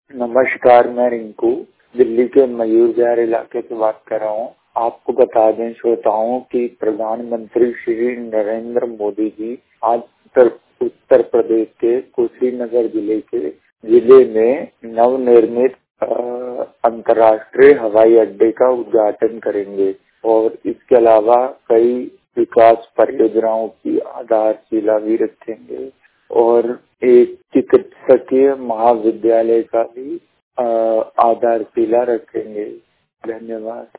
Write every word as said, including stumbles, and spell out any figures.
नमस्कार, मैं रिंकू दिल्ली के मयूर विहार इलाके से बात कर रहा हूँ। आपको बता दें श्रोताओं कि प्रधानमंत्री श्री नरेंद्र मोदी जी आज उत्तर, उत्तर प्रदेश के कुशीनगर जिले के जिले में नवनिर्मित अंतर्राष्ट्रीय हवाई अड्डे का उद्घाटन करेंगे और इसके अलावा कई विकास परियोजनाओं की आधारशिला भी रखेंगे और एक चिकित्सकीय महाविद्यालय का भी आधारशिला रखेंगे। धन्यवाद।